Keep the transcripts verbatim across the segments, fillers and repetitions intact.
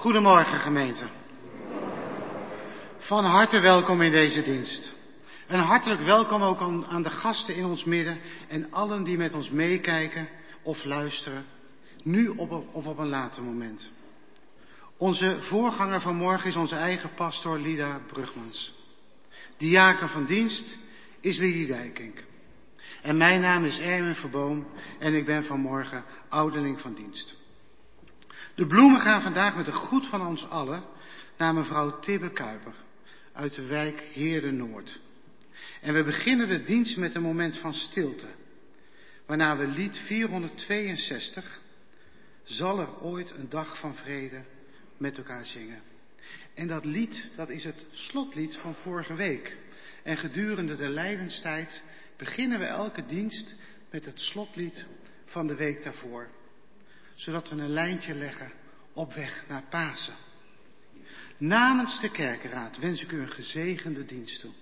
Goedemorgen gemeente. Van harte welkom in deze dienst. En hartelijk welkom ook aan, aan de gasten in ons midden en allen die met ons meekijken of luisteren, nu op, of op een later moment. Onze voorganger van morgen is onze eigen pastoor Lida Brugmans. Diaken van dienst is Lidie Dijkink. En mijn naam is Erwin Verboom en ik ben vanmorgen ouderling van dienst. De bloemen gaan vandaag met de groet van ons allen naar mevrouw Tibbe Kuiper uit de wijk Heerde Noord. En we beginnen de dienst met een moment van stilte, waarna we lied vierhonderdtweeënzestig, Zal er ooit een dag van vrede, met elkaar zingen. En dat lied, dat is het slotlied van vorige week. En gedurende de lijdenstijd beginnen we elke dienst met het slotlied van de week daarvoor. Zodat we een lijntje leggen op weg naar Pasen. Namens de kerkenraad wens ik u een gezegende dienst toe.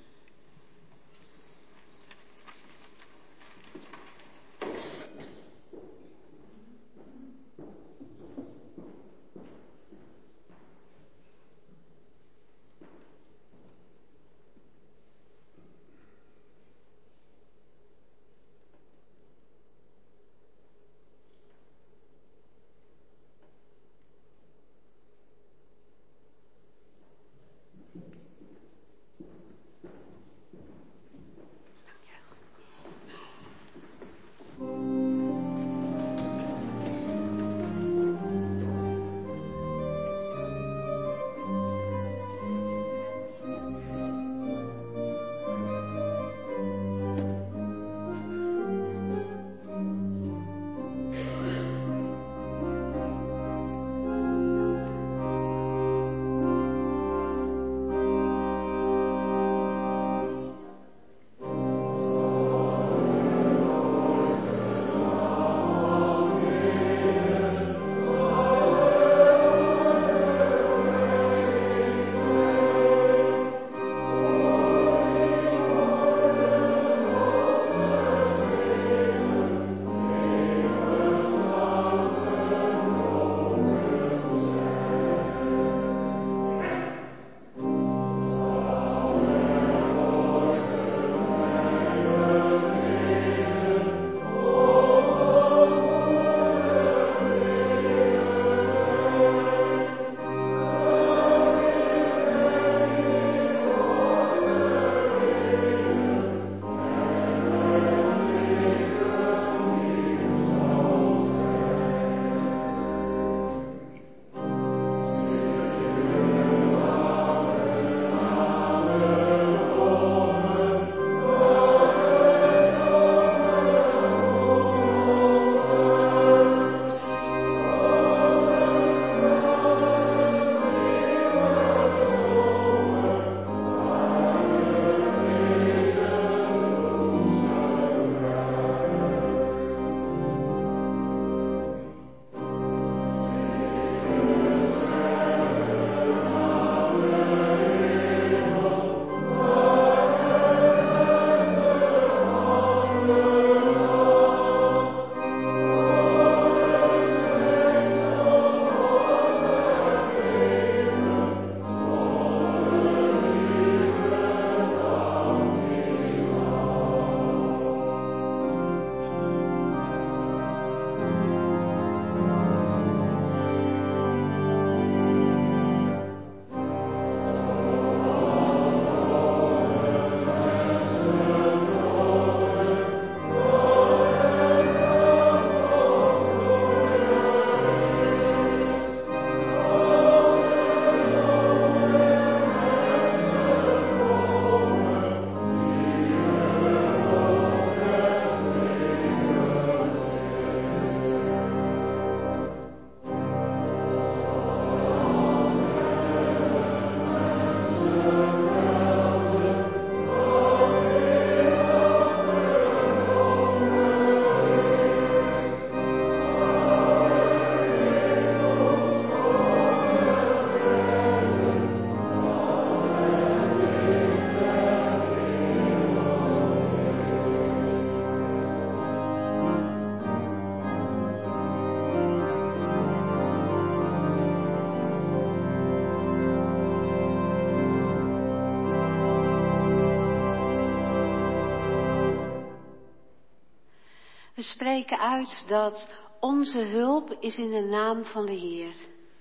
We spreken uit dat onze hulp is in de naam van de Heer.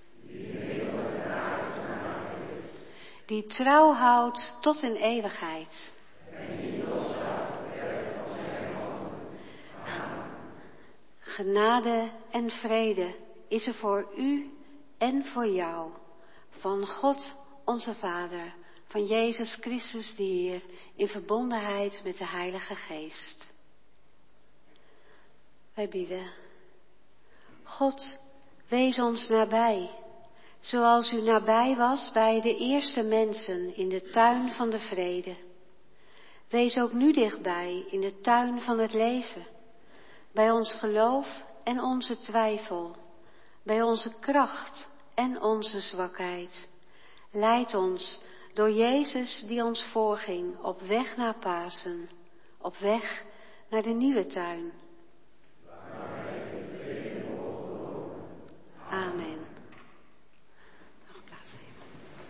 Die trouw houdt tot in eeuwigheid. Genade en vrede is er voor u en voor jou, van God onze Vader, van Jezus Christus de Heer, in verbondenheid met de Heilige Geest. Wij bidden. God, wees ons nabij, zoals u nabij was bij de eerste mensen in de tuin van de vrede. Wees ook nu dichtbij in de tuin van het leven, bij ons geloof en onze twijfel, bij onze kracht en onze zwakheid. Leid ons door Jezus die ons voorging op weg naar Pasen, op weg naar de nieuwe tuin. Amen. Nog plaats nemen.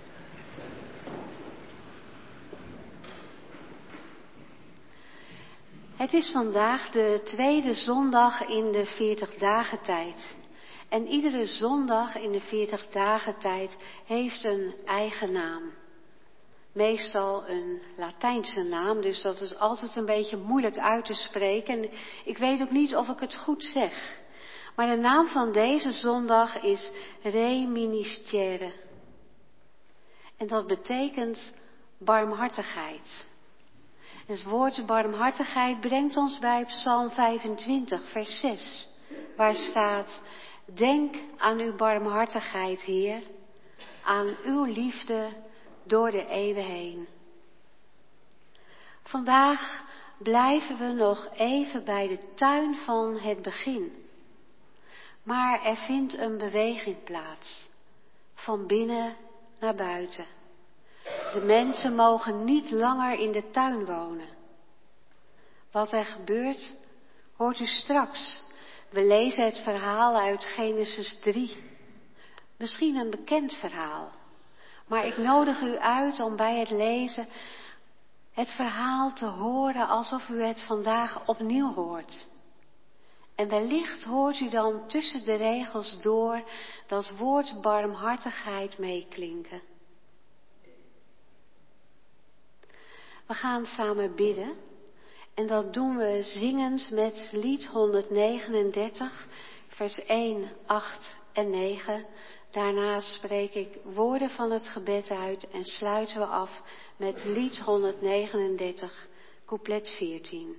Het is vandaag de tweede zondag in de veertig dagen tijd. En iedere zondag in de veertig dagen tijd heeft een eigen naam. Meestal een Latijnse naam, dus dat is altijd een beetje moeilijk uit te spreken. En ik weet ook niet of ik het goed zeg. Maar de naam van deze zondag is Reministere. En dat betekent barmhartigheid. Het woord barmhartigheid brengt ons bij Psalm vijfentwintig, vers zes, waar staat: Denk aan uw barmhartigheid, Heer, aan uw liefde door de eeuwen heen. Vandaag blijven we nog even bij de tuin van het begin. Maar er vindt een beweging plaats, van binnen naar buiten. De mensen mogen niet langer in de tuin wonen. Wat er gebeurt, hoort u straks. We lezen het verhaal uit Genesis drie. Misschien een bekend verhaal. Maar ik nodig u uit om bij het lezen het verhaal te horen alsof u het vandaag opnieuw hoort. En wellicht hoort u dan tussen de regels door dat woord barmhartigheid meeklinken. We gaan samen bidden en dat doen we zingend met lied honderdnegenendertig, vers één, acht en negen. Daarna spreek ik woorden van het gebed uit en sluiten we af met lied honderdnegenendertig, couplet veertien.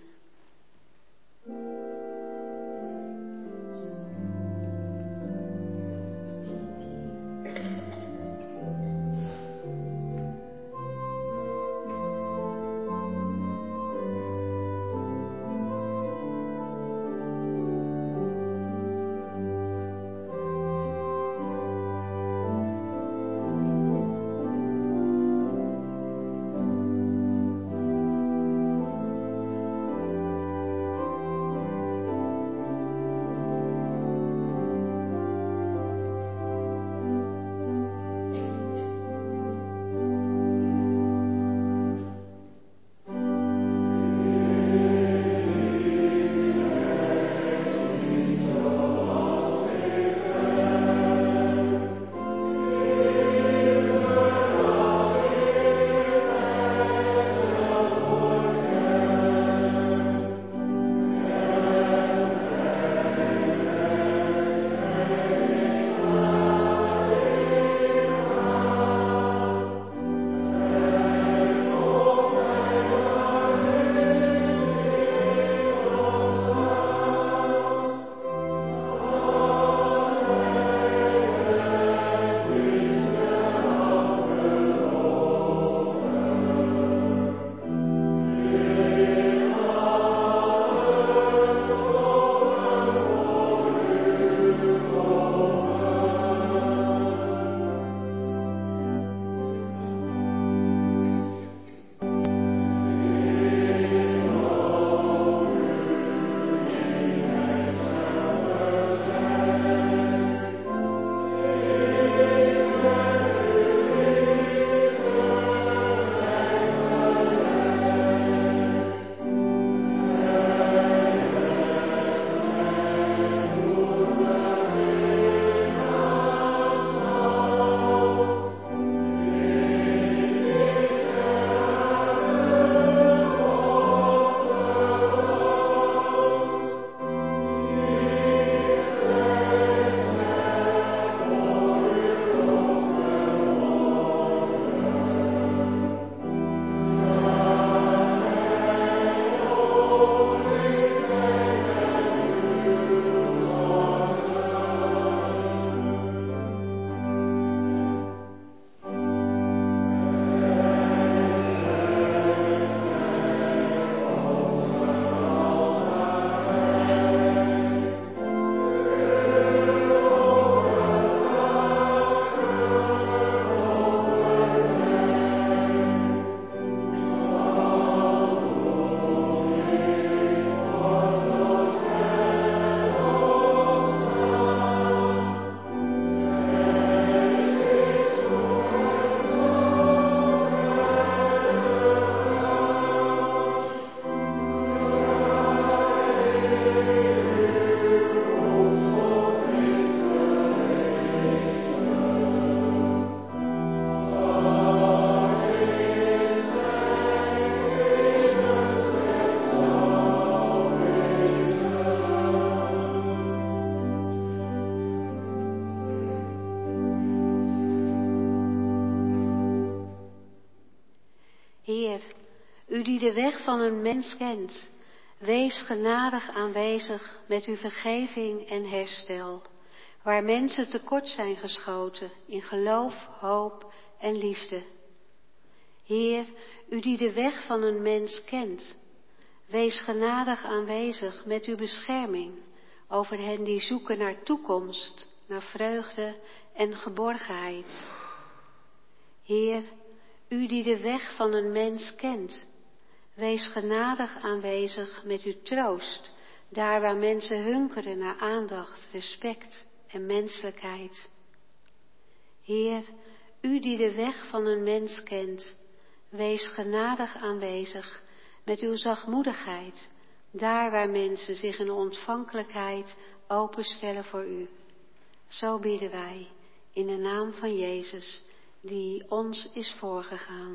U die de weg van een mens kent, wees genadig aanwezig met uw vergeving en herstel, waar mensen tekort zijn geschoten in geloof, hoop en liefde. Heer, u die de weg van een mens kent, wees genadig aanwezig met uw bescherming over hen die zoeken naar toekomst, naar vreugde en geborgenheid. Heer, u die de weg van een mens kent, wees genadig aanwezig met uw troost, daar waar mensen hunkeren naar aandacht, respect en menselijkheid. Heer, u die de weg van een mens kent, wees genadig aanwezig met uw zachtmoedigheid, daar waar mensen zich in ontvankelijkheid openstellen voor u. Zo bidden wij in de naam van Jezus, die ons is voorgegaan.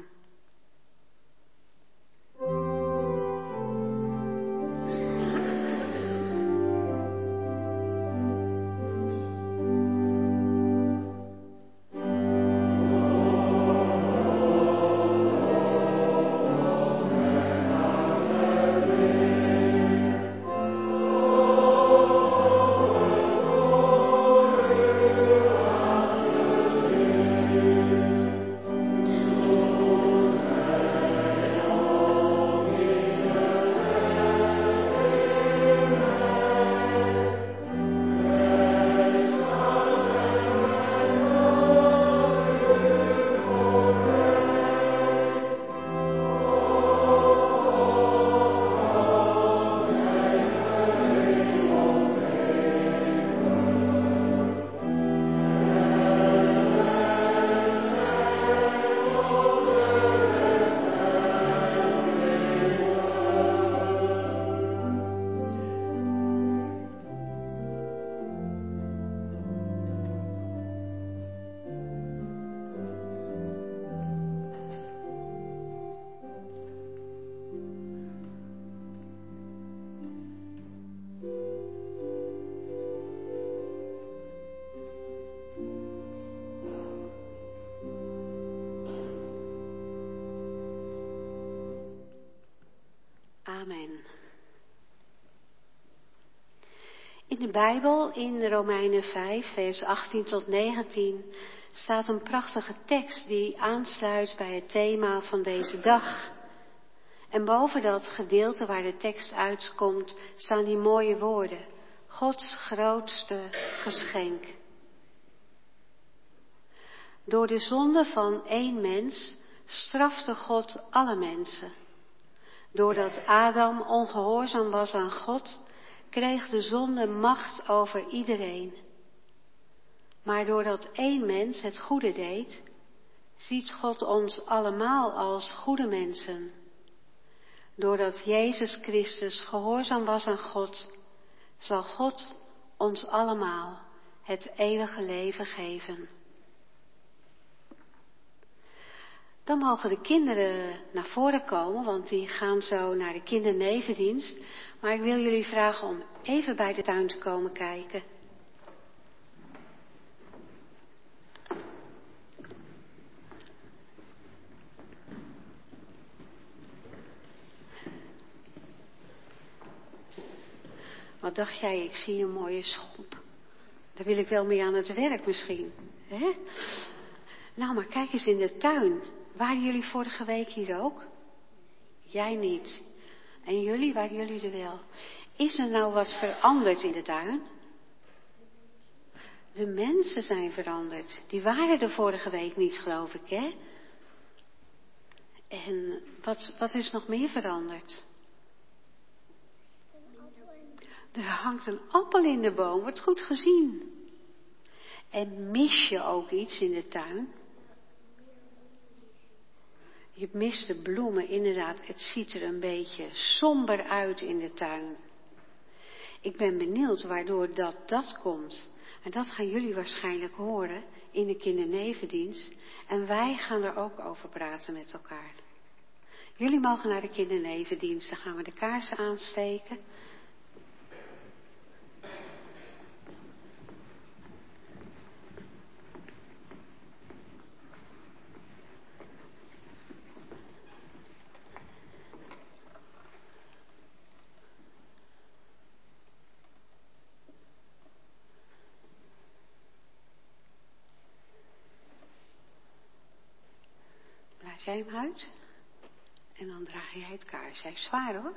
Amen. In de Bijbel, in Romeinen vijf, vers achttien tot negentien, staat een prachtige tekst die aansluit bij het thema van deze dag. En boven dat gedeelte waar de tekst uitkomt, staan die mooie woorden: Gods grootste geschenk. Door de zonde van één mens strafte God alle mensen. Doordat Adam ongehoorzaam was aan God, kreeg de zonde macht over iedereen. Maar doordat één mens het goede deed, ziet God ons allemaal als goede mensen. Doordat Jezus Christus gehoorzaam was aan God, zal God ons allemaal het eeuwige leven geven. Dan mogen de kinderen naar voren komen, want die gaan zo naar de kindernevendienst. Maar ik wil jullie vragen om even bij de tuin te komen kijken. Wat dacht jij, ik zie een mooie schop. Daar wil ik wel mee aan het werk misschien. Hè? Nou, maar kijk eens in de tuin. Waren jullie vorige week hier ook? Jij niet. En jullie, waren jullie er wel? Is er nou wat veranderd in de tuin? De mensen zijn veranderd. Die waren er vorige week niet, geloof ik, hè? En wat, wat is nog meer veranderd? Er hangt een appel in de boom, wordt goed gezien. En mis je ook iets in de tuin? Je mist de bloemen, inderdaad. Het ziet er een beetje somber uit in de tuin. Ik ben benieuwd waardoor dat, dat komt. En dat gaan jullie waarschijnlijk horen in de kindernevendienst. En wij gaan er ook over praten met elkaar. Jullie mogen naar de kindernevendienst. Dan gaan we de kaarsen aansteken. jij hem uit. En dan draag jij het kaars. Hij is zwaar hoor.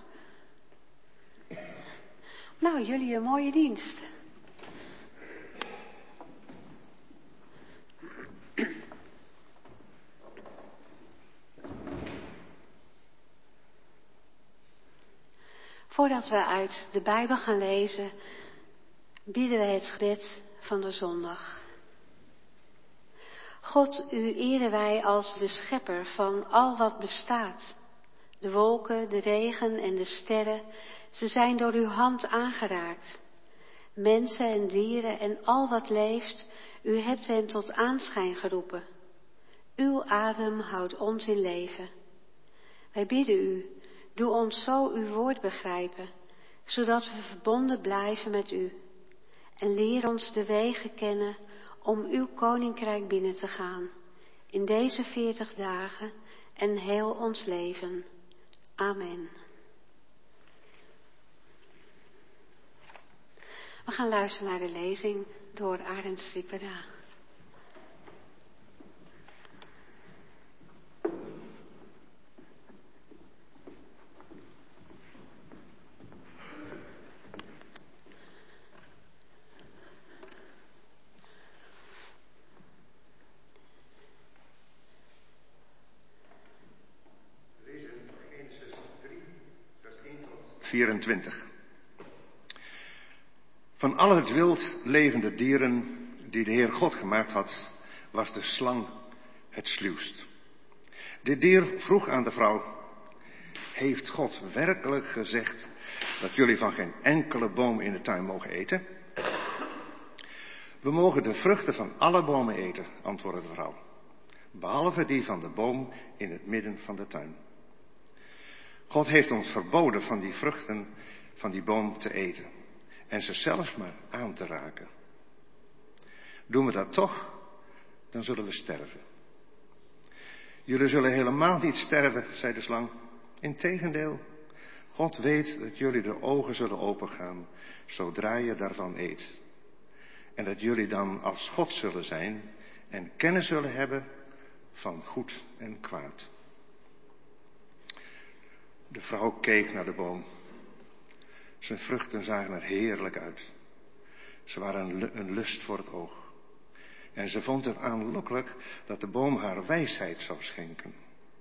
Nou, jullie een mooie dienst. Voordat we uit de Bijbel gaan lezen, bidden we het gebed van de zondag. God, u eren wij als de schepper van al wat bestaat. De wolken, de regen en de sterren, ze zijn door uw hand aangeraakt. Mensen en dieren en al wat leeft, u hebt hen tot aanschijn geroepen. Uw adem houdt ons in leven. Wij bidden u, doe ons zo uw woord begrijpen, zodat we verbonden blijven met u. En leer ons de wegen kennen om uw koninkrijk binnen te gaan, in deze veertig dagen en heel ons leven. Amen. We gaan luisteren naar de lezing door Arend Stripera. vierentwintig. Van al het wild levende dieren die de Heer God gemaakt had, was de slang het sluwst. Dit dier vroeg aan de vrouw: heeft God werkelijk gezegd dat jullie van geen enkele boom in de tuin mogen eten? We mogen de vruchten van alle bomen eten, antwoordde de vrouw, behalve die van de boom in het midden van de tuin. God heeft ons verboden van die vruchten van die boom te eten en ze zelfs maar aan te raken. Doen we dat toch, dan zullen we sterven. Jullie zullen helemaal niet sterven, zei de slang. Integendeel, God weet dat jullie de ogen zullen opengaan zodra je daarvan eet. En dat jullie dan als God zullen zijn en kennis zullen hebben van goed en kwaad. De vrouw keek naar de boom. Zijn vruchten zagen er heerlijk uit. Ze waren een lust voor het oog. En ze vond het aanlokkelijk dat de boom haar wijsheid zou schenken.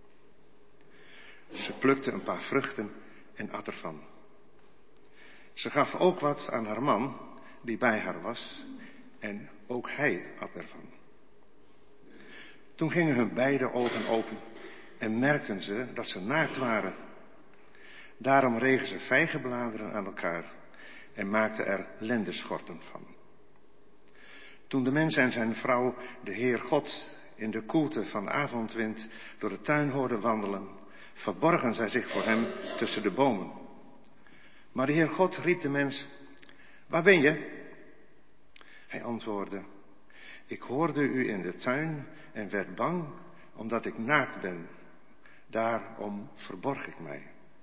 Ze plukte een paar vruchten en at ervan. Ze gaf ook wat aan haar man, die bij haar was, en ook hij at ervan. Toen gingen hun beide ogen open en merkten ze dat ze naakt waren. Daarom regen ze vijgenbladeren aan elkaar en maakten er lendeschorten van. Toen de mens en zijn vrouw de Heer God in de koelte van de avondwind door de tuin hoorden wandelen, verborgen zij zich voor hem tussen de bomen. Maar de Heer God riep de mens: waar ben je? Hij antwoordde: ik hoorde u in de tuin en werd bang omdat ik naakt ben. Daarom verborg ik mij.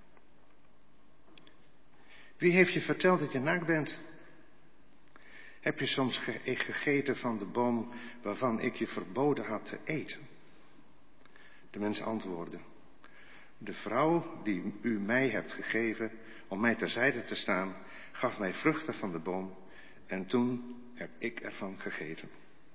Wie heeft je verteld dat je naakt bent? Heb je soms gegeten van de boom waarvan ik je verboden had te eten? De mens antwoordde: de vrouw die u mij hebt gegeven om mij terzijde te staan, gaf mij vruchten van de boom en toen heb ik ervan gegeten.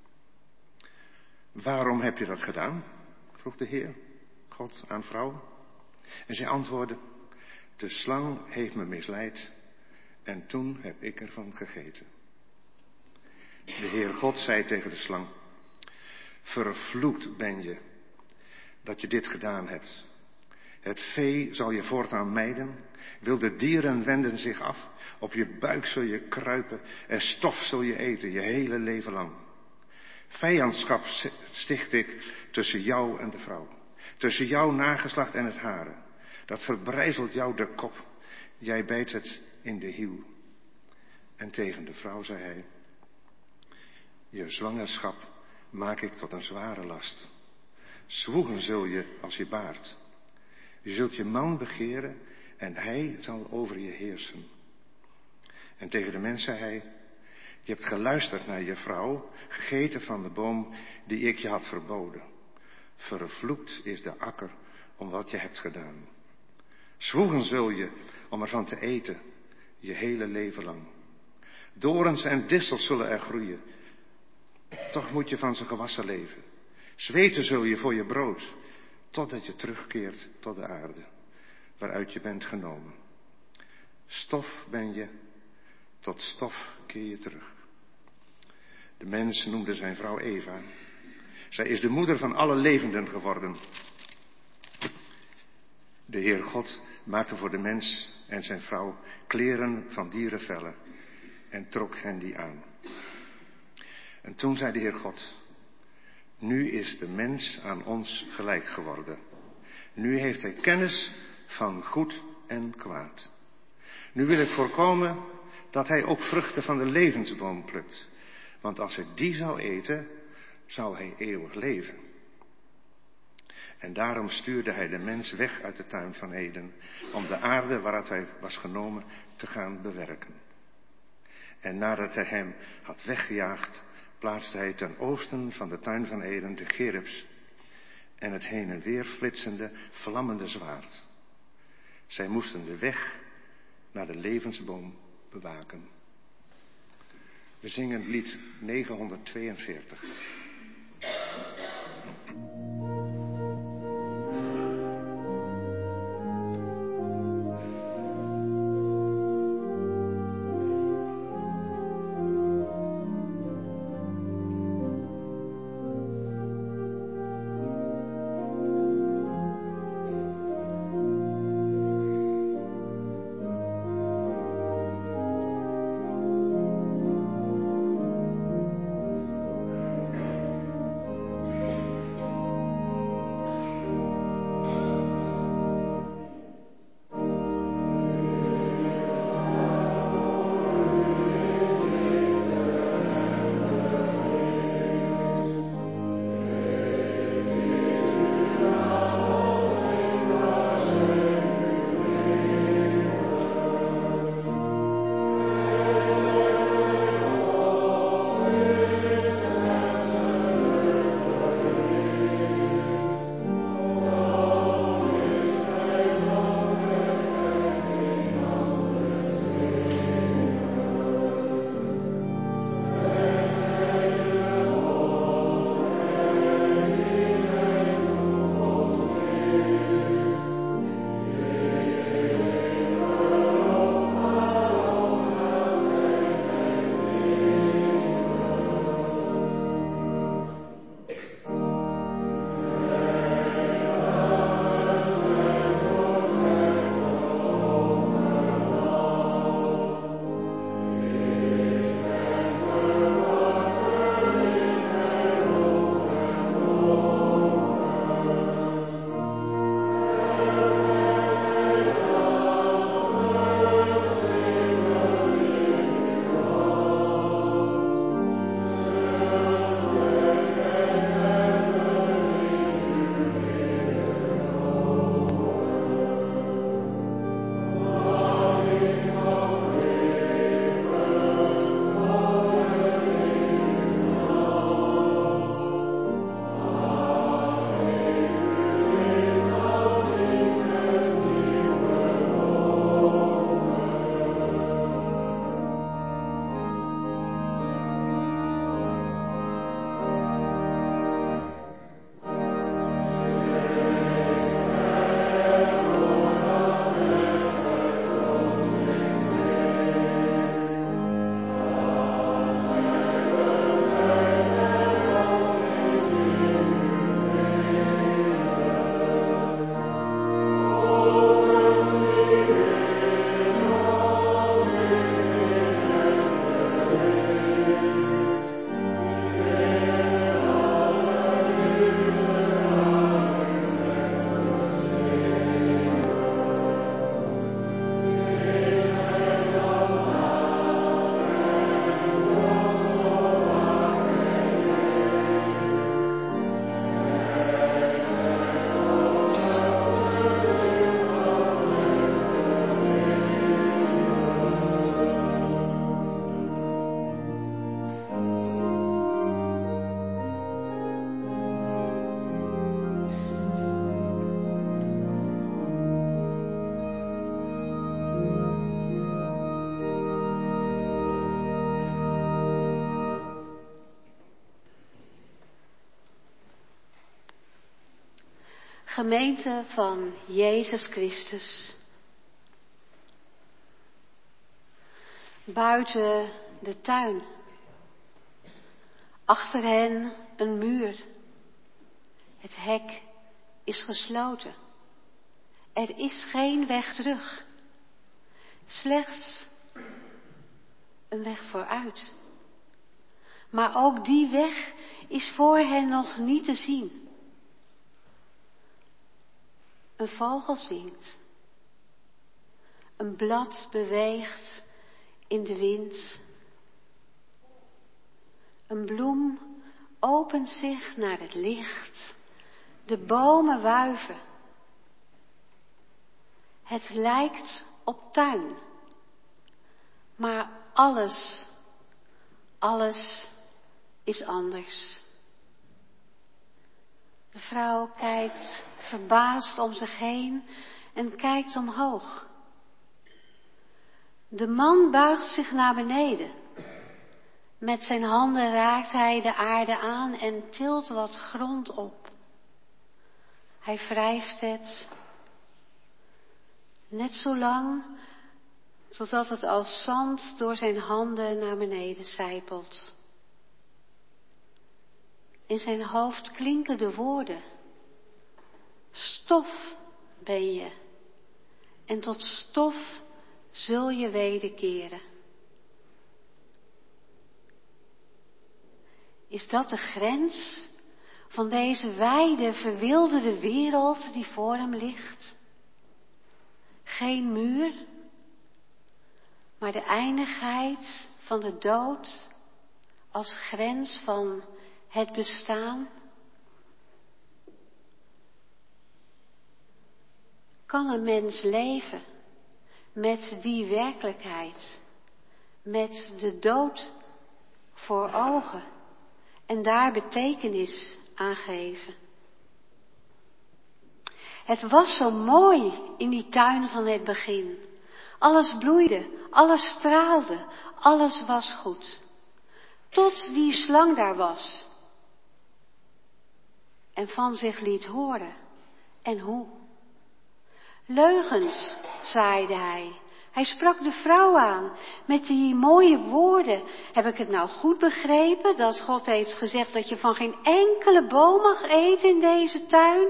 Waarom heb je dat gedaan? Vroeg de Heer God aan vrouw. En zij antwoordde: de slang heeft me misleid en toen heb ik ervan gegeten. De Heer God zei tegen de slang: vervloekt ben je dat je dit gedaan hebt. Het vee zal je voortaan mijden, wilde dieren wenden zich af, op je buik zul je kruipen en stof zul je eten je hele leven lang. Vijandschap sticht ik tussen jou en de vrouw, tussen jouw nageslacht en het hare. Dat verbrijzelt jou de kop, jij bijt het in de hiel. En tegen de vrouw zei hij: je zwangerschap maak ik tot een zware last. Zwoegen zul je als je baart. Je zult je man begeren en hij zal over je heersen. En tegen de mens zei hij: je hebt geluisterd naar je vrouw, gegeten van de boom die ik je had verboden. Vervloekt is de akker om wat je hebt gedaan. Zwoegen zul je om ervan te eten, je hele leven lang. Dorens en distels zullen er groeien. Toch moet je van ze gewassen leven. Zweten zul je voor je brood, totdat je terugkeert tot de aarde, waaruit je bent genomen. Stof ben je, tot stof keer je terug. De mens noemde zijn vrouw Eva. Zij is de moeder van alle levenden geworden. De Heer God maakte voor de mens en zijn vrouw kleren van dierenvellen en trok hen die aan. En toen zei de Heer God: nu is de mens aan ons gelijk geworden. Nu heeft hij kennis van goed en kwaad. Nu wil ik voorkomen dat hij ook vruchten van de levensboom plukt. Want als hij die zou eten, zou hij eeuwig leven. En daarom stuurde hij de mens weg uit de tuin van Eden, om de aarde waaruit hij was genomen te gaan bewerken. En nadat hij hem had weggejaagd, plaatste hij ten oosten van de tuin van Eden de gerubs en het heen en weer flitsende, vlammende zwaard. Zij moesten de weg naar de levensboom bewaken. We zingen lied negenhonderdtweeënveertig. Gemeente van Jezus Christus. Buiten de tuin. Achter hen een muur. Het hek is gesloten. Er is geen weg terug. Slechts een weg vooruit. Maar ook die weg is voor hen nog niet te zien. Een vogel zingt. Een blad beweegt in de wind. Een bloem opent zich naar het licht. De bomen wuiven. Het lijkt op tuin. Maar alles, alles is anders. De vrouw kijkt verbaasd om zich heen en kijkt omhoog. De man buigt zich naar beneden. Met zijn handen raakt hij de aarde aan en tilt wat grond op. Hij wrijft het net zo lang totdat het als zand door zijn handen naar beneden sijpelt. In zijn hoofd klinken de woorden: stof ben je en tot stof zul je wederkeren. Is dat de grens van deze wijde, verwilderde wereld die voor hem ligt? Geen muur, maar de eindigheid van de dood als grens van het bestaan? Kan een mens leven met die werkelijkheid, met de dood voor ogen en daar betekenis aan geven? Het was zo mooi in die tuin van het begin. Alles bloeide, alles straalde, alles was goed. Tot die slang daar was en van zich liet horen. En hoe? Leugens, zaaide hij. Hij sprak de vrouw aan met die mooie woorden. Heb ik het nou goed begrepen dat God heeft gezegd dat je van geen enkele boom mag eten in deze tuin?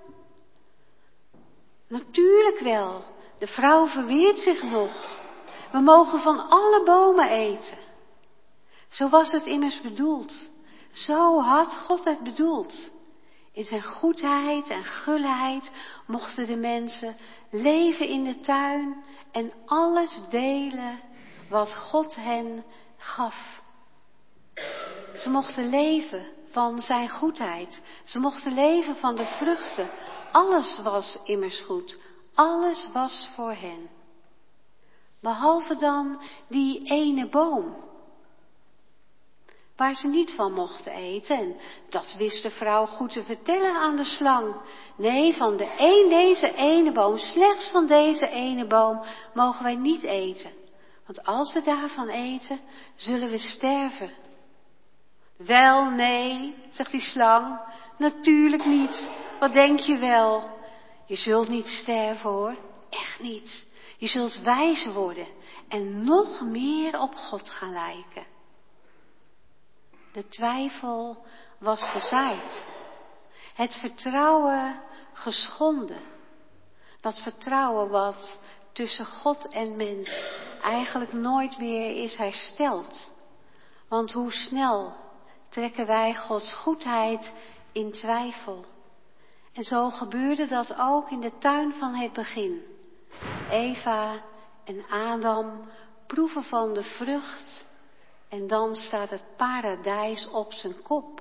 Natuurlijk wel. De vrouw verweert zich nog. We mogen van alle bomen eten. Zo was het immers bedoeld. Zo had God het bedoeld. In zijn goedheid en gulheid mochten de mensen leven in de tuin en alles delen wat God hen gaf. Ze mochten leven van zijn goedheid. Ze mochten leven van de vruchten. Alles was immers goed. Alles was voor hen. Behalve dan die ene boom, waar ze niet van mochten eten. En dat wist de vrouw goed te vertellen aan de slang. Nee, van de een, deze ene boom, slechts van deze ene boom, mogen wij niet eten. Want als we daarvan eten, zullen we sterven. Wel, nee, zegt die slang, natuurlijk niet. Wat denk je wel? Je zult niet sterven hoor, echt niet. Je zult wijs worden en nog meer op God gaan lijken. De twijfel was gezaaid. Het vertrouwen geschonden. Dat vertrouwen wat tussen God en mens eigenlijk nooit meer is hersteld. Want hoe snel trekken wij Gods goedheid in twijfel. En zo gebeurde dat ook in de tuin van het begin. Eva en Adam proeven van de vrucht en dan staat het paradijs op zijn kop.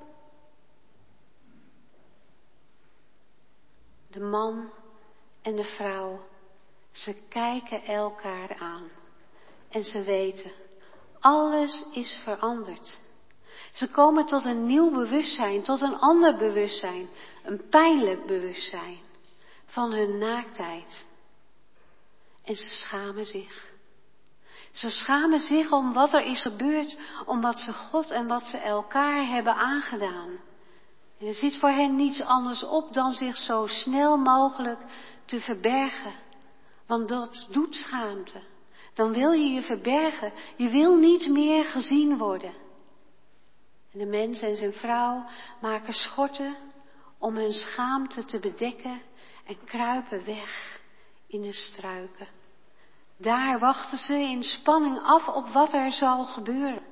De man en de vrouw, ze kijken elkaar aan en ze weten, alles is veranderd. Ze komen tot een nieuw bewustzijn, tot een ander bewustzijn, een pijnlijk bewustzijn van hun naaktheid. En ze schamen zich. Ze schamen zich om wat er is gebeurd, om wat ze God en wat ze elkaar hebben aangedaan. En er zit voor hen niets anders op dan zich zo snel mogelijk te verbergen. Want dat doet schaamte. Dan wil je je verbergen. Je wil niet meer gezien worden. En de mens en zijn vrouw maken schorten om hun schaamte te bedekken en kruipen weg in de struiken. Daar wachten ze in spanning af op wat er zal gebeuren.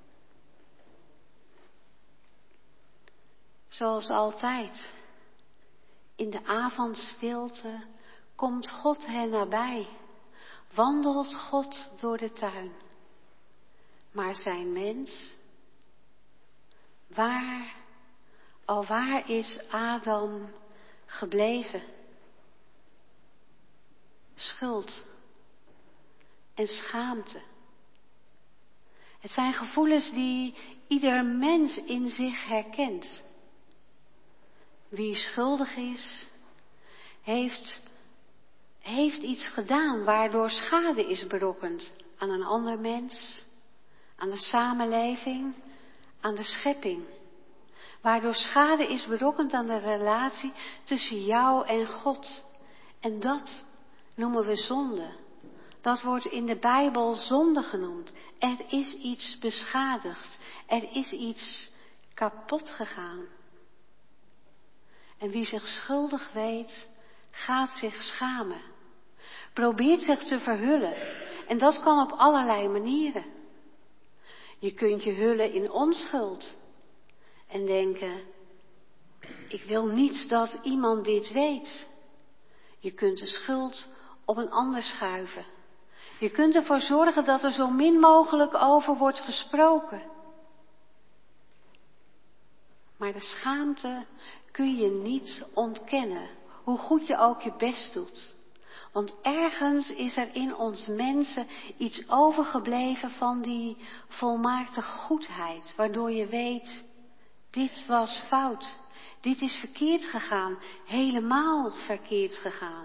Zoals altijd, in de avondstilte komt God hen nabij, wandelt God door de tuin. Maar zijn mens, waar, al waar is Adam gebleven? Schuld en schaamte. Het zijn gevoelens die ieder mens in zich herkent. Wie schuldig is, heeft, heeft iets gedaan waardoor schade is berokkend aan een ander mens, aan de samenleving, aan de schepping. Waardoor schade is berokkend aan de relatie tussen jou en God. En dat noemen we zonde. Dat wordt in de Bijbel zonde genoemd. Er is iets beschadigd. Er is iets kapot gegaan. En wie zich schuldig weet, gaat zich schamen. Probeert zich te verhullen. En dat kan op allerlei manieren. Je kunt je hullen in onschuld. En denken, ik wil niet dat iemand dit weet. Je kunt de schuld op een ander schuiven. Je kunt ervoor zorgen dat er zo min mogelijk over wordt gesproken. Maar de schaamte kun je niet ontkennen, hoe goed je ook je best doet. Want ergens is er in ons mensen iets overgebleven van die volmaakte goedheid, waardoor je weet, dit was fout, dit is verkeerd gegaan, helemaal verkeerd gegaan.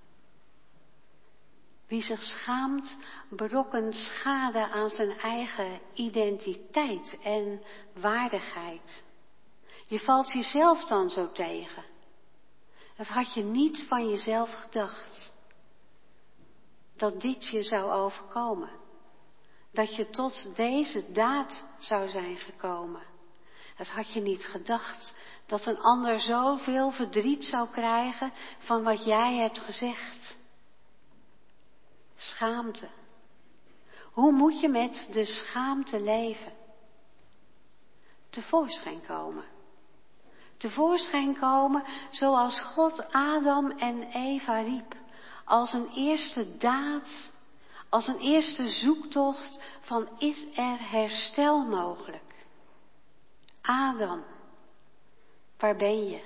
Wie zich schaamt, berokkent schade aan zijn eigen identiteit en waardigheid. Je valt jezelf dan zo tegen. Dat had je niet van jezelf gedacht. Dat dit je zou overkomen. Dat je tot deze daad zou zijn gekomen. Dat had je niet gedacht. Dat een ander zoveel verdriet zou krijgen van wat jij hebt gezegd. Schaamte. Hoe moet je met de schaamte leven? Tevoorschijn komen. Tevoorschijn komen zoals God Adam en Eva riep. Als een eerste daad, als een eerste zoektocht van is er herstel mogelijk? Adam, waar ben je?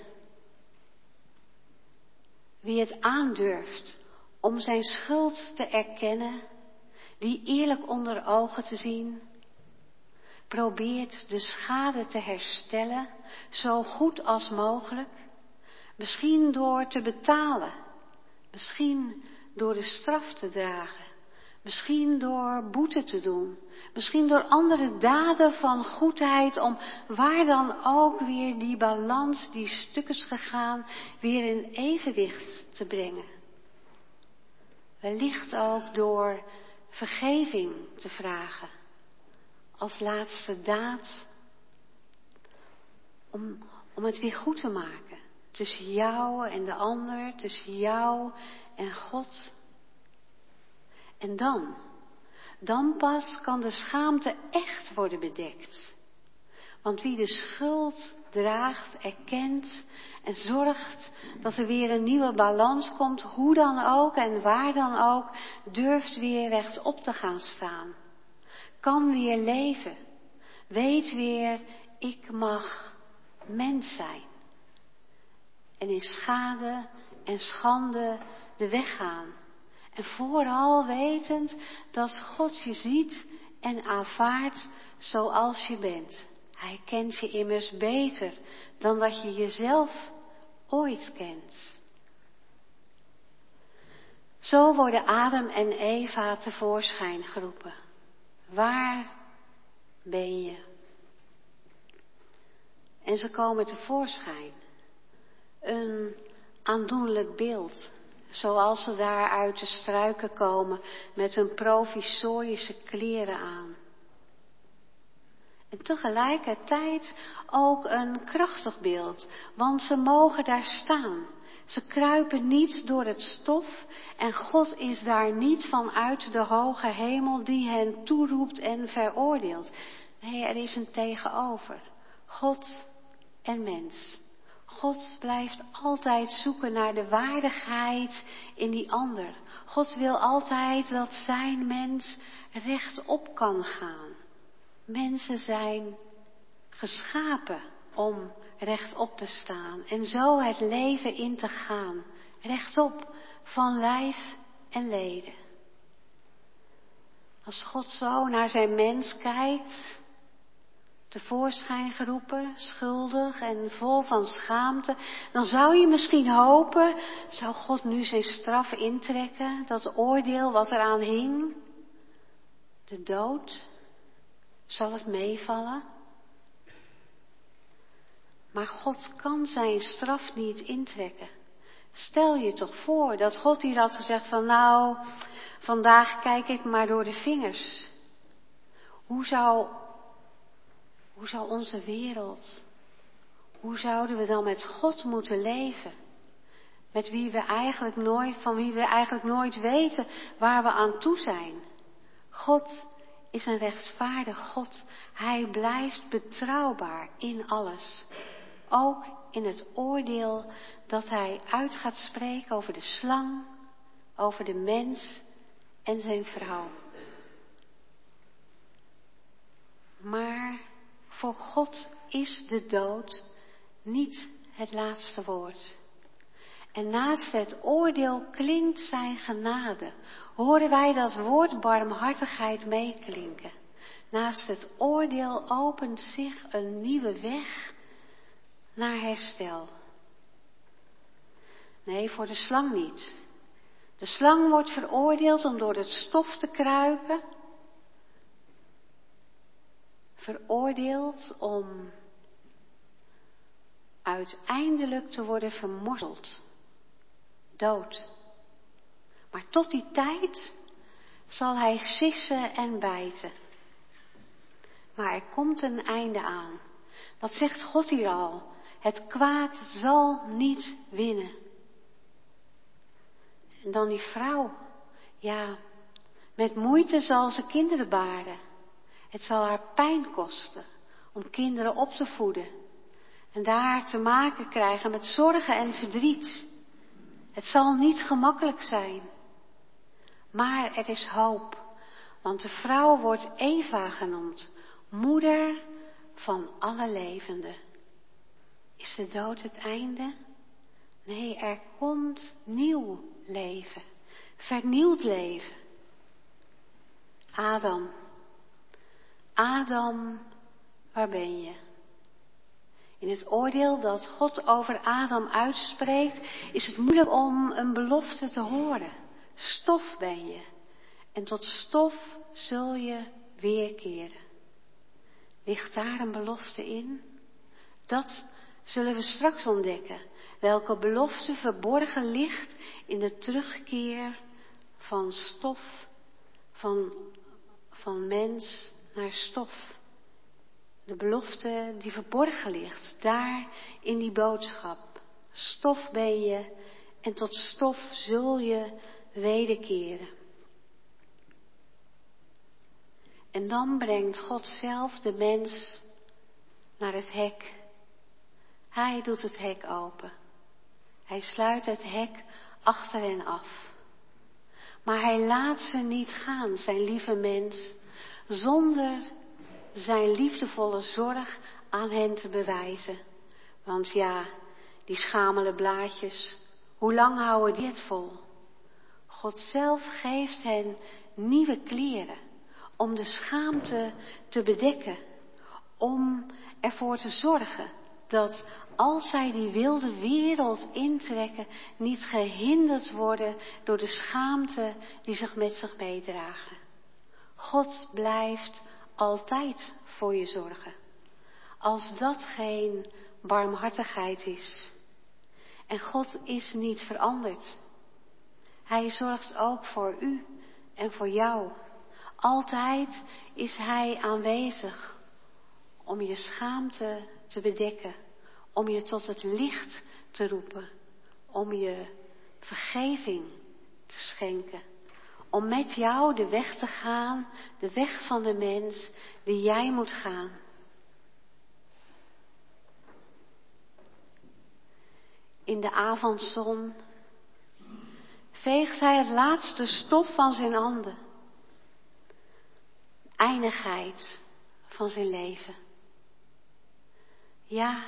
Wie het aandurft om zijn schuld te erkennen, die eerlijk onder ogen te zien, probeert de schade te herstellen, zo goed als mogelijk, misschien door te betalen, misschien door de straf te dragen, misschien door boete te doen, misschien door andere daden van goedheid om waar dan ook weer die balans, die stuk is gegaan, weer in evenwicht te brengen. Wellicht ook door vergeving te vragen. Als laatste daad. Om, om het weer goed te maken. Tussen jou en de ander. Tussen jou en God. En dan. Dan pas kan de schaamte echt worden bedekt. Want wie de schuld draagt, erkent en zorgt dat er weer een nieuwe balans komt. Hoe dan ook en waar dan ook. Durft weer rechtop te gaan staan. Kan weer leven. Weet weer, ik mag mens zijn. En in schade en schande de weg gaan. En vooral wetend dat God je ziet en aanvaardt zoals je bent. Hij kent je immers beter dan dat je jezelf ooit kent. Zo worden Adam en Eva tevoorschijn geroepen. Waar ben je? En ze komen tevoorschijn. Een aandoenlijk beeld. Zoals ze daar uit de struiken komen met hun provisorische kleren aan. En tegelijkertijd ook een krachtig beeld, want ze mogen daar staan. Ze kruipen niet door het stof en God is daar niet vanuit de hoge hemel die hen toeroept en veroordeelt. Nee, er is een tegenover. God en mens. God blijft altijd zoeken naar de waardigheid in die ander. God wil altijd dat zijn mens rechtop kan gaan. Mensen zijn geschapen om rechtop te staan en zo het leven in te gaan. Rechtop, van lijf en leden. Als God zo naar zijn mens kijkt, tevoorschijn geroepen, schuldig en vol van schaamte, dan zou je misschien hopen, zou God nu zijn straf intrekken, dat oordeel wat eraan hing, de dood, zal het meevallen? Maar God kan zijn straf niet intrekken. Stel je toch voor dat God hier had gezegd van nou, vandaag kijk ik maar door de vingers. Hoe zou, hoe zou onze wereld, hoe zouden we dan met God moeten leven? Met wie we eigenlijk nooit, van wie we eigenlijk nooit weten waar we aan toe zijn. God is een rechtvaardig God. Hij blijft betrouwbaar in alles. Ook in het oordeel dat hij uit gaat spreken over de slang, over de mens en zijn vrouw. Maar voor God is de dood niet het laatste woord. En naast het oordeel klinkt zijn genade. Horen wij dat woord barmhartigheid meeklinken. Naast het oordeel opent zich een nieuwe weg naar herstel. Nee, voor de slang niet. De slang wordt veroordeeld om door het stof te kruipen. Veroordeeld om uiteindelijk te worden vermorzeld. Dood. Maar tot die tijd zal hij sissen en bijten. Maar er komt een einde aan. Dat zegt God hier al. Het kwaad zal niet winnen. En dan die vrouw. Ja, met moeite zal ze kinderen baren. Het zal haar pijn kosten om kinderen op te voeden. En daar te maken krijgen met zorgen en verdriet. Het zal niet gemakkelijk zijn. Maar er is hoop. Want de vrouw wordt Eva genoemd. Moeder van alle levenden. Is de dood het einde? Nee, er komt nieuw leven. Vernieuwd leven. Adam. Adam, waar ben je? In het oordeel dat God over Adam uitspreekt, is het moeilijk om een belofte te horen. Stof ben je. En tot stof zul je weerkeren. Ligt daar een belofte in? Dat zullen we straks ontdekken. Welke belofte verborgen ligt in de terugkeer van stof, van, van mens naar stof. De belofte die verborgen ligt, daar in die boodschap. Stof ben je en tot stof zul je wederkeren. En dan brengt God zelf de mens naar het hek. Hij doet het hek open. Hij sluit het hek achter hen af. Maar hij laat ze niet gaan, zijn lieve mens, zonder zijn liefdevolle zorg aan hen te bewijzen. Want ja, die schamele blaadjes, hoe lang houden die het vol? God zelf geeft hen nieuwe kleren om de schaamte te bedekken. Om ervoor te zorgen dat als zij die wilde wereld intrekken, niet gehinderd worden door de schaamte die zich met zich meedragen. God blijft altijd voor je zorgen. als dat geen barmhartigheid is. En God is niet veranderd. Hij zorgt ook voor u en voor jou. Altijd is Hij aanwezig om je schaamte te bedekken, om je tot het licht te roepen, om je vergeving te schenken, om met jou de weg te gaan, de weg van de mens die jij moet gaan. In de avondzon veegt Hij het laatste stof van zijn handen, eindigheid van zijn leven. Ja,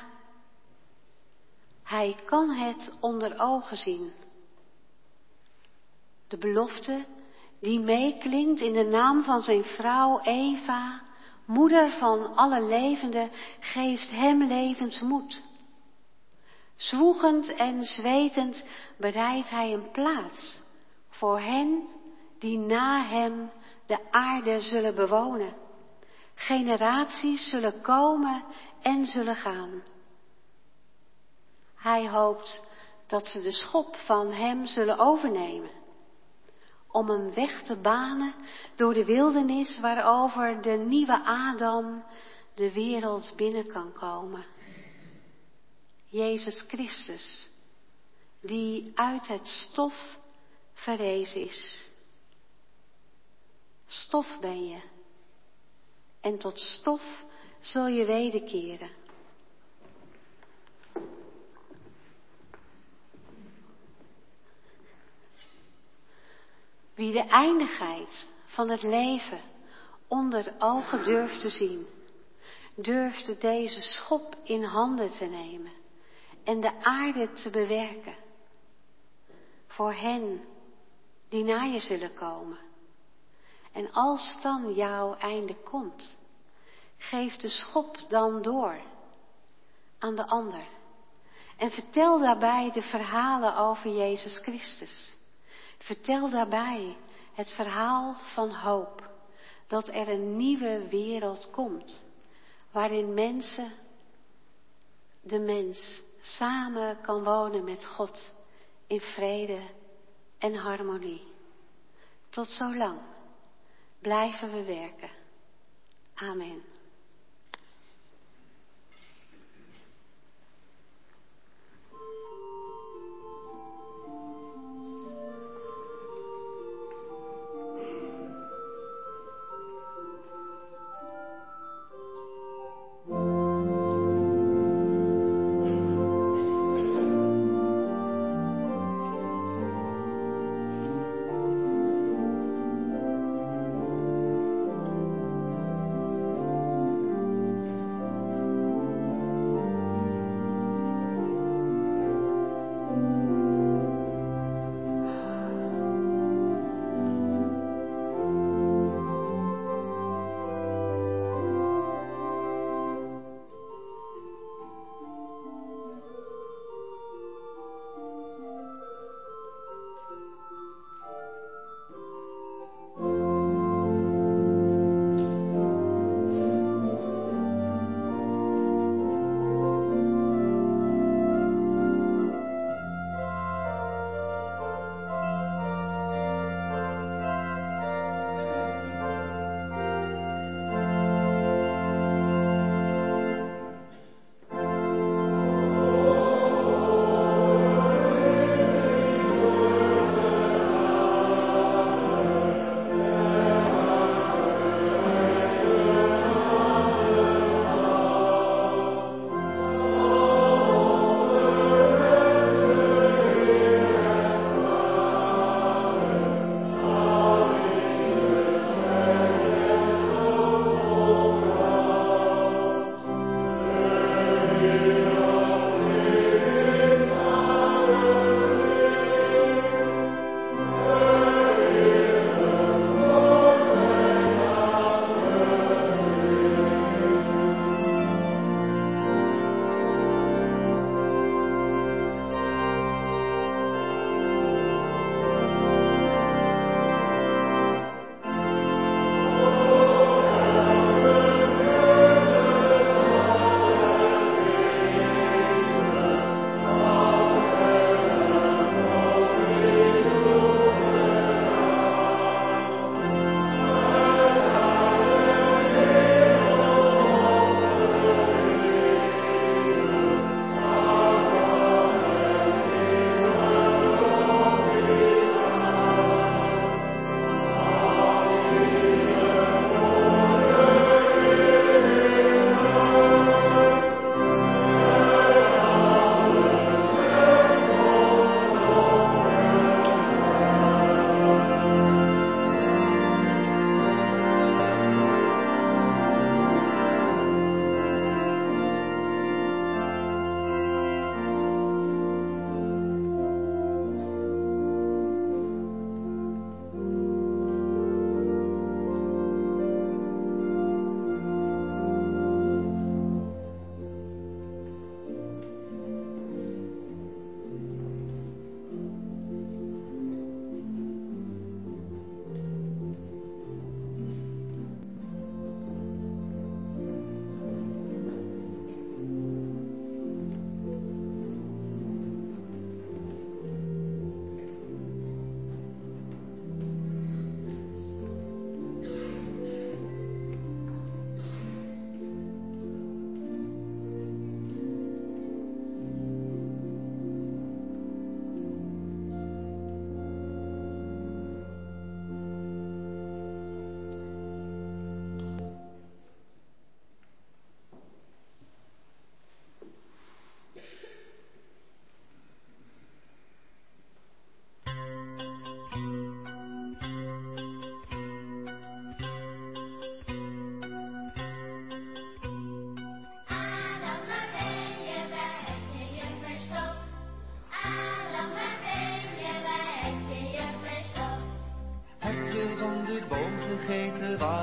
Hij kan het onder ogen zien. De belofte die meeklinkt in de naam van zijn vrouw Eva, moeder van alle levenden, geeft hem levensmoed. Zwoegend en zwetend bereidt Hij een plaats voor hen die na hem de aarde zullen bewonen. Generaties zullen komen en zullen gaan. Hij hoopt dat ze de schop van hem zullen overnemen, om een weg te banen door de wildernis waarover de nieuwe Adam de wereld binnen kan komen. Jezus Christus, die uit het stof verrezen is. Stof ben je, en tot stof zul je wederkeren. Wie de eindigheid van het leven onder ogen durft te zien, durft deze schop in handen te nemen en de aarde te bewerken. Voor hen die na je zullen komen. En als dan jouw einde komt, geef de schop dan door aan de ander. En vertel daarbij de verhalen over Jezus Christus. Vertel daarbij het verhaal van hoop. Dat er een nieuwe wereld komt. Waarin mensen, de mens, samen kan wonen met God. In vrede en harmonie. Tot zolang blijven we werken. Amen.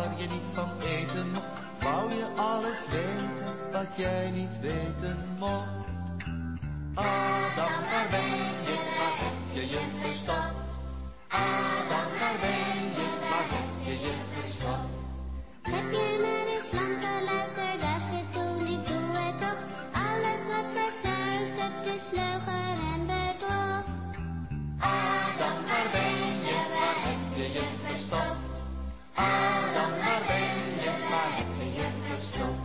waar je niet van eten mocht, wou je alles weten wat jij niet weten mocht. Adam, daar ben je, waar heb je je verstopt? Adam, daar ben je, waar heb je je verstopt? Heb je naar eens lang geluisterd, dacht je toen ik doe het toch? Alles wat zij fluistert is leugen en bedrog. Adam, waar ben je, waar heb je je verstopt? Adam, waar ben je, waar heb je je verstopt?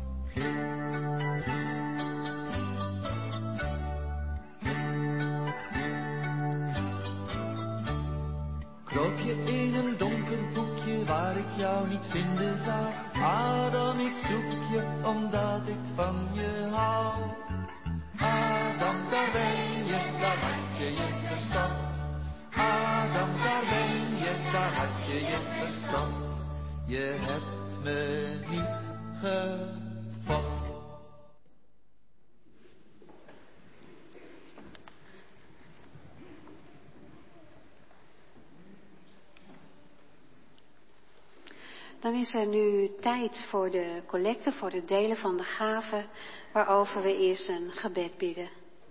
Kroop je in een donker hoekje waar ik jou niet vinden zou? Adam, ik zoek je omdat ik van je hou. Adam, daar ben je, daar had je je verstopt. Adam, daar ben je, daar had je je verstopt. Je hebt me niet gefopt. Dan is er nu tijd voor de collecte, voor het delen van de gaven, waarover we eerst een gebed bidden.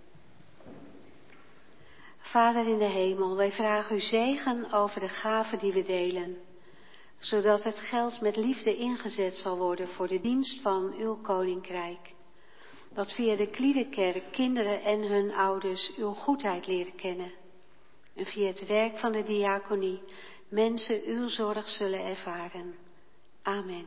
Vader in de hemel, wij vragen uw zegen over de gaven die we delen, zodat het geld met liefde ingezet zal worden voor de dienst van uw koninkrijk. Dat via de Kliederkerk kinderen en hun ouders uw goedheid leren kennen. En via het werk van de diaconie mensen uw zorg zullen ervaren. Amen.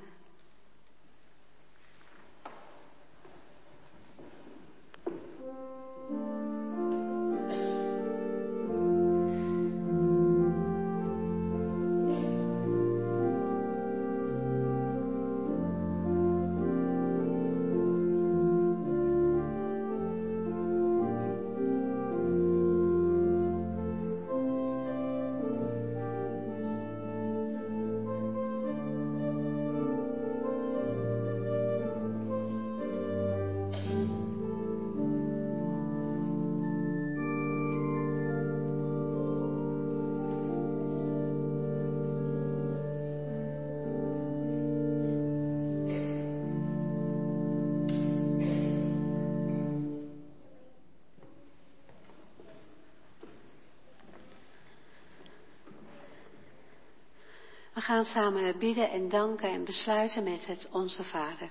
We gaan samen bidden en danken en besluiten met het Onze Vader.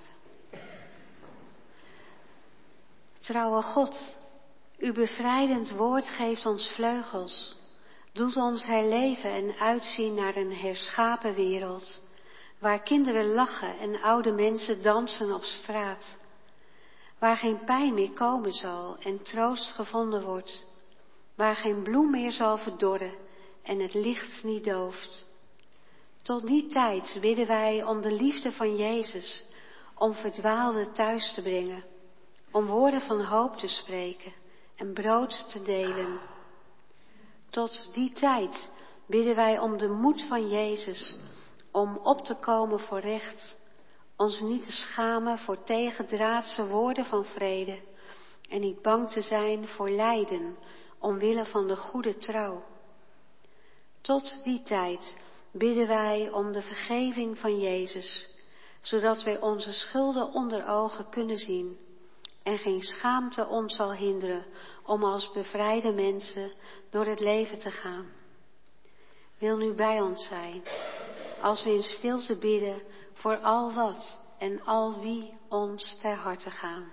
Trouwe God, uw bevrijdend woord geeft ons vleugels, doet ons herleven en uitzien naar een herschapen wereld, waar kinderen lachen en oude mensen dansen op straat, waar geen pijn meer komen zal en troost gevonden wordt, waar geen bloem meer zal verdorren en het licht niet dooft. Tot die tijd bidden wij om de liefde van Jezus, om verdwaalden thuis te brengen, om woorden van hoop te spreken en brood te delen. Tot die tijd bidden wij om de moed van Jezus, om op te komen voor recht, ons niet te schamen voor tegendraadse woorden van vrede en niet bang te zijn voor lijden, omwille van de goede trouw. Tot die tijd bidden wij om de vergeving van Jezus, zodat wij onze schulden onder ogen kunnen zien en geen schaamte ons zal hinderen om als bevrijde mensen door het leven te gaan. Wil nu bij ons zijn, als we in stilte bidden voor al wat en al wie ons ter harte gaan.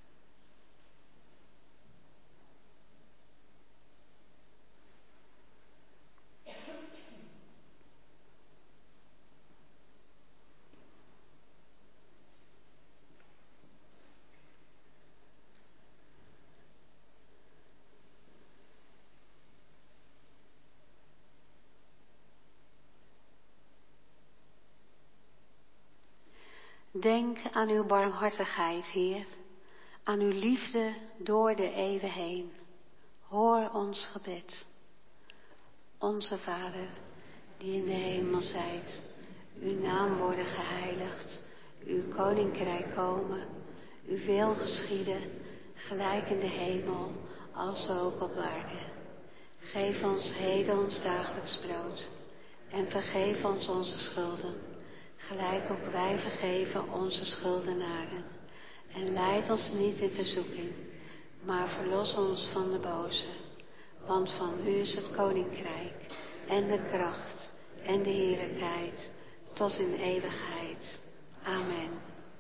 Denk aan uw barmhartigheid, Heer, aan uw liefde door de eeuwen heen. Hoor ons gebed. Onze Vader, die in de hemel zijt, uw naam worden geheiligd, uw koninkrijk komen, uw wil geschieden, gelijk in de hemel, als ook op aarde. Geef ons heden ons dagelijks brood en vergeef ons onze schulden, gelijk ook wij vergeven onze schuldenaren. En leid ons niet in verzoeking, maar verlos ons van de boze. Want van u is het koninkrijk en de kracht en de heerlijkheid tot in eeuwigheid. Amen.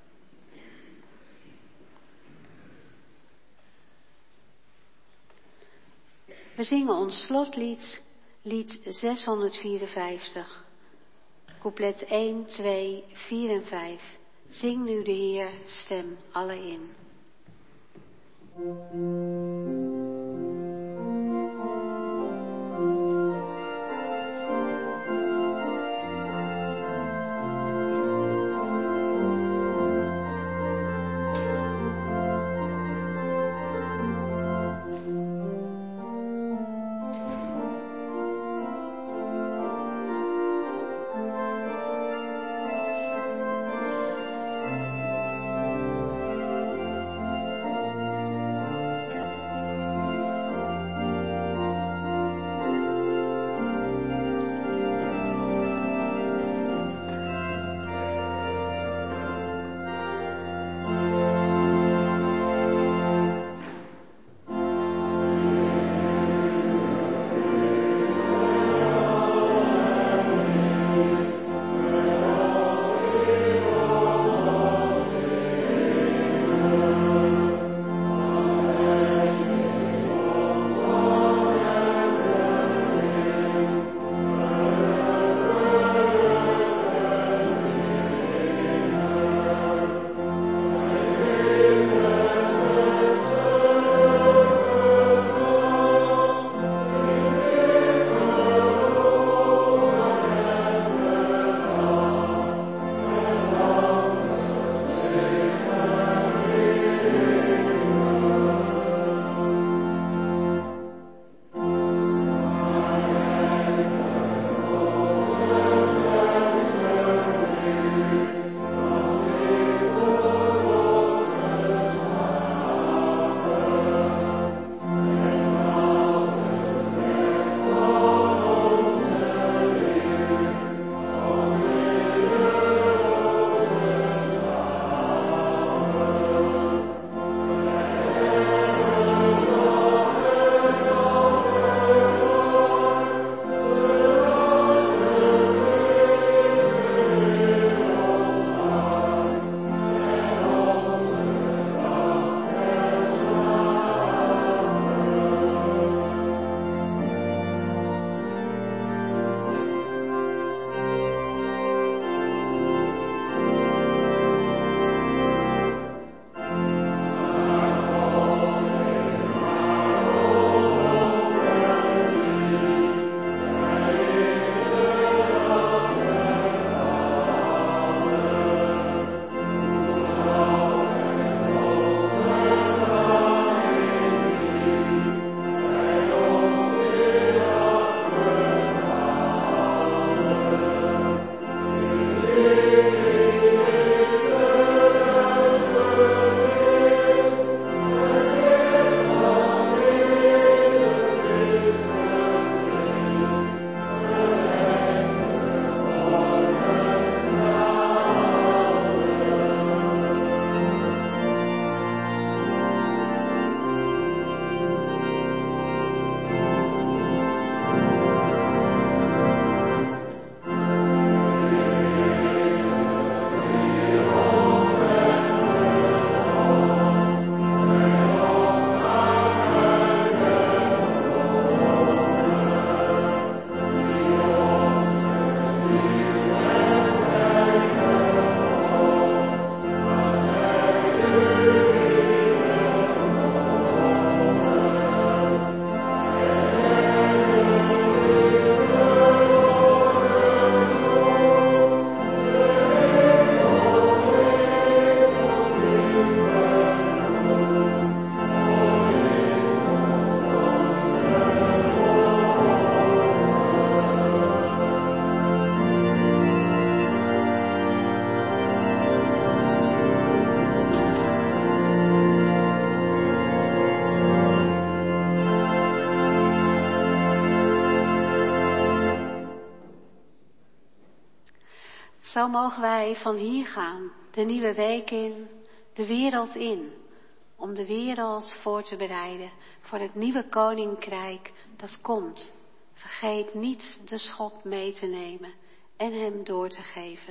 We zingen ons slotlied, lied zeshonderdvierenvijftig, couplet één, twee, vier en vijf. Zing nu de Heer, stem alle in. Zo mogen wij van hier gaan, de nieuwe week in, de wereld in. Om de wereld voor te bereiden voor het nieuwe koninkrijk dat komt. Vergeet niet de schop mee te nemen en hem door te geven.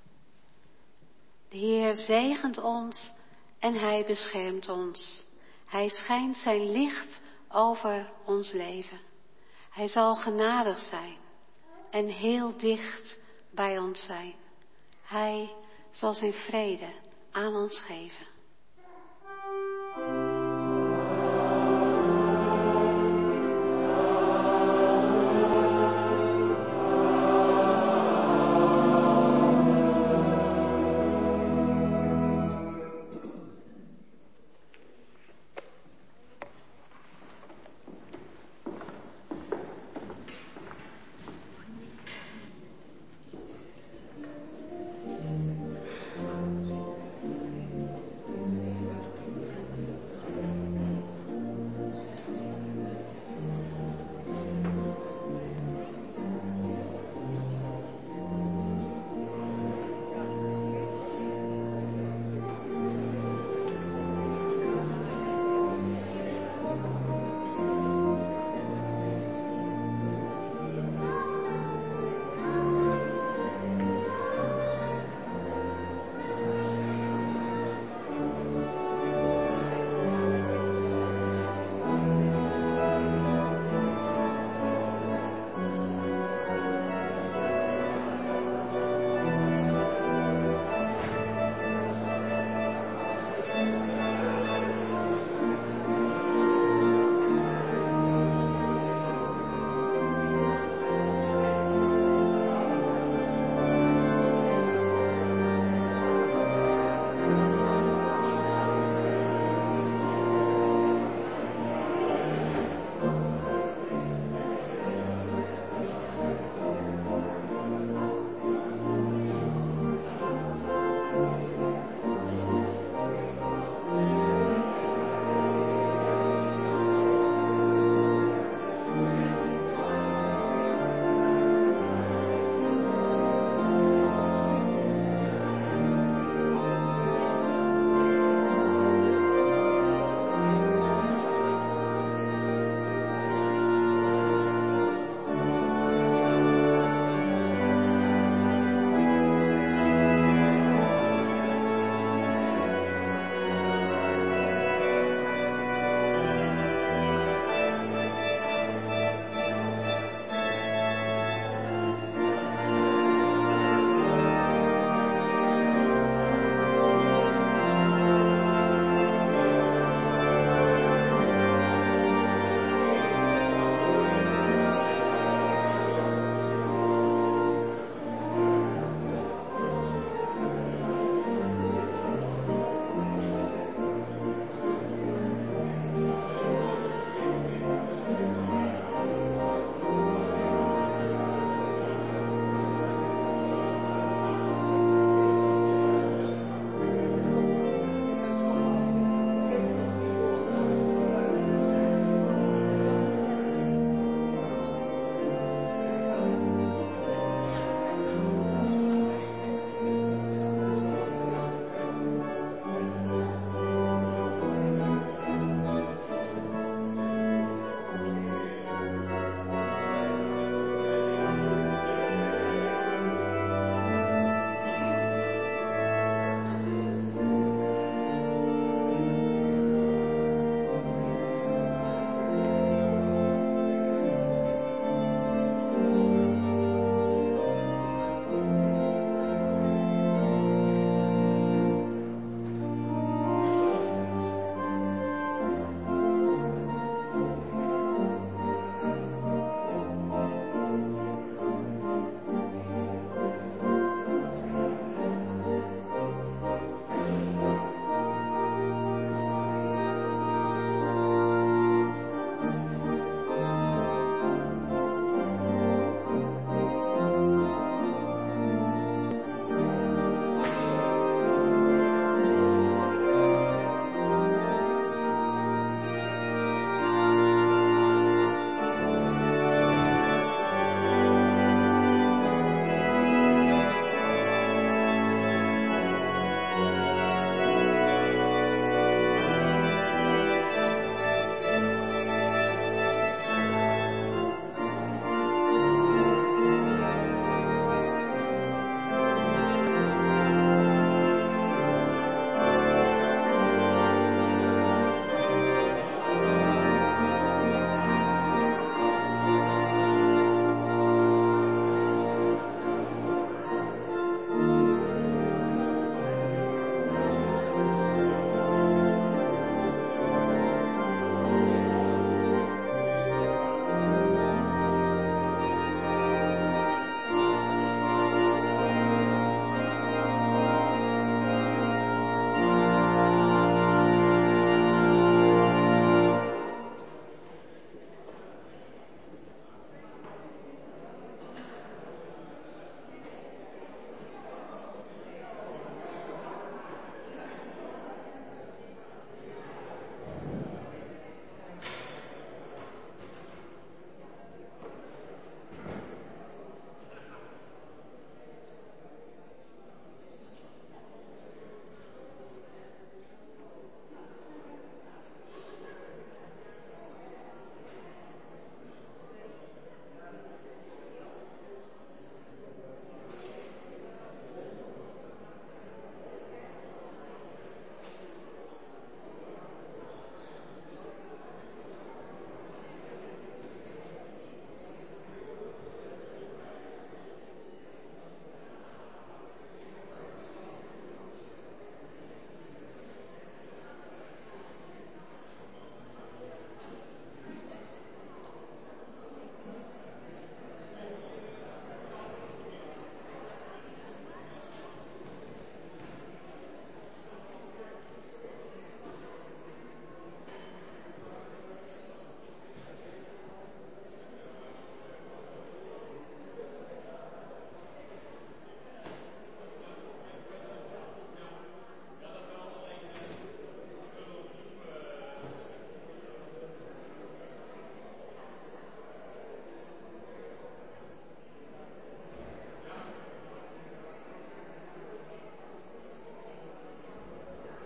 De Heer zegent ons en hij beschermt ons. Hij schijnt zijn licht over ons leven. Hij zal genadig zijn en heel dicht bij ons zijn. Hij zal zijn vrede aan ons geven.